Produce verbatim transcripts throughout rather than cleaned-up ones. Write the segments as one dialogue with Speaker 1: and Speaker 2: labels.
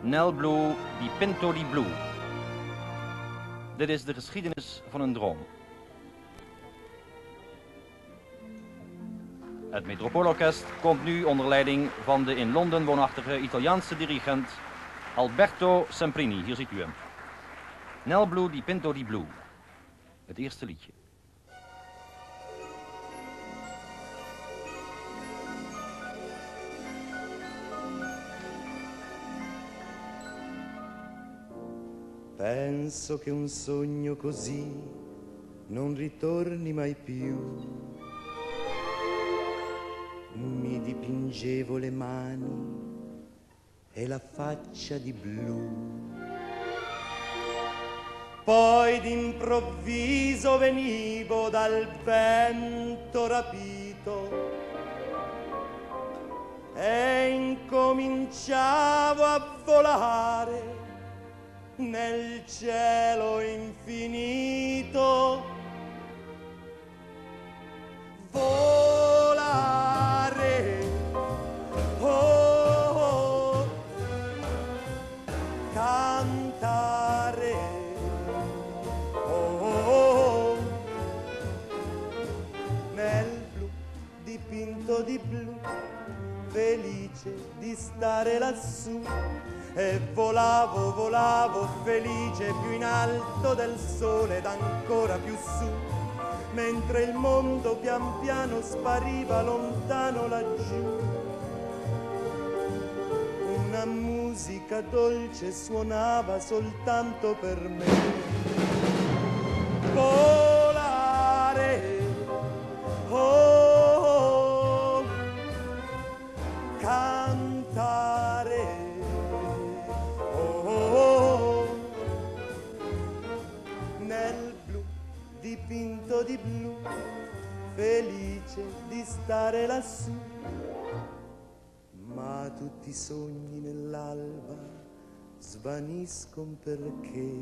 Speaker 1: Nel Blu di Pinto di Blu. Dit is de geschiedenis van een droom. Het Metropoolorkest komt nu onder leiding van de in Londen woonachtige Italiaanse dirigent Alberto Semprini. Hier ziet u hem. Nel Blu di Pinto di Blu. Het eerste liedje.
Speaker 2: Penso che un sogno così non ritorni mai più. Mi dipingevo le mani e la faccia di blu. Poi d'improvviso venivo dal vento rapito e incominciavo a volare nel cielo infinito. Volare, oh, oh, cantare, oh, oh, nel blu dipinto di blu, felice di stare lassù. E volavo, volavo felice più in alto del sole ed ancora più su, mentre il mondo pian piano spariva lontano laggiù. Una musica dolce suonava soltanto per me. Volare, oh, oh, cantare, dipinto di blu, felice di stare lassù. Ma tutti i sogni nell'alba svaniscono perché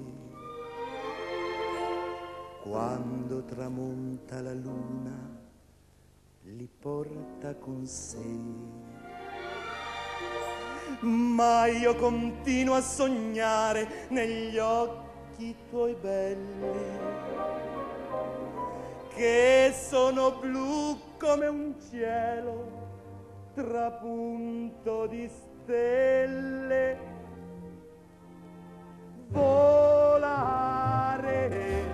Speaker 2: quando tramonta la luna li porta con sé. Ma io continuo a sognare negli occhi tuoi belli, che sono blu come un cielo trapunto di stelle. Volare,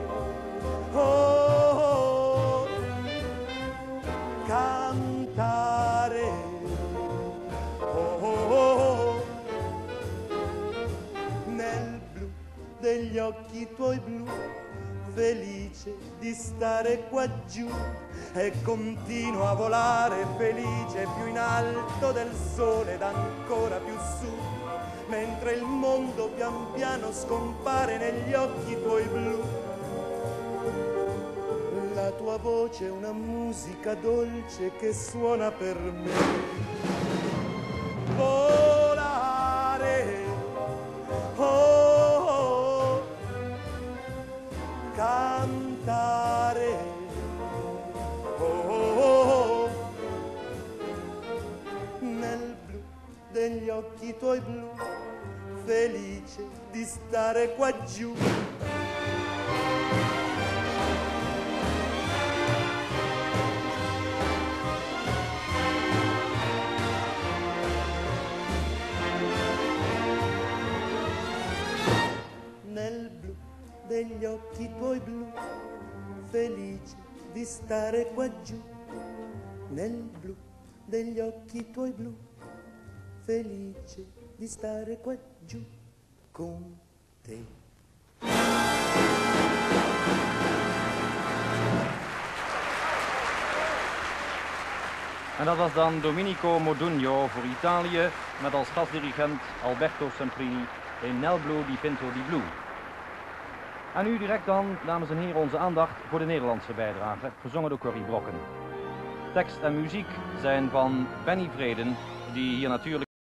Speaker 2: oh, oh, cantare, oh, oh, nel blu degli occhi tuoi blu, felice di stare qua giù, e continuo a volare felice più in alto del sole ed ancora più su, mentre il mondo pian piano scompare negli occhi tuoi blu. La tua voce è una musica dolce che suona per me. Volare, oh, cantare, oh, oh, nel blu degli occhi tuoi blu, felice di stare qua giù. Nel blu degli occhi tuoi blu, felice di stare qua giù. Nel blu degli occhi tuoi blu, felice di stare qua giù con te.
Speaker 1: En dat was dan Domenico Modugno voor Italië met als gastdirigent Alberto Semprini in Nel Blu di Pinto di Blu. En nu direct dan, dames en heren, onze aandacht voor de Nederlandse bijdrage, gezongen door Corrie Brokken. Tekst en muziek zijn van Benny Vreden, die hier natuurlijk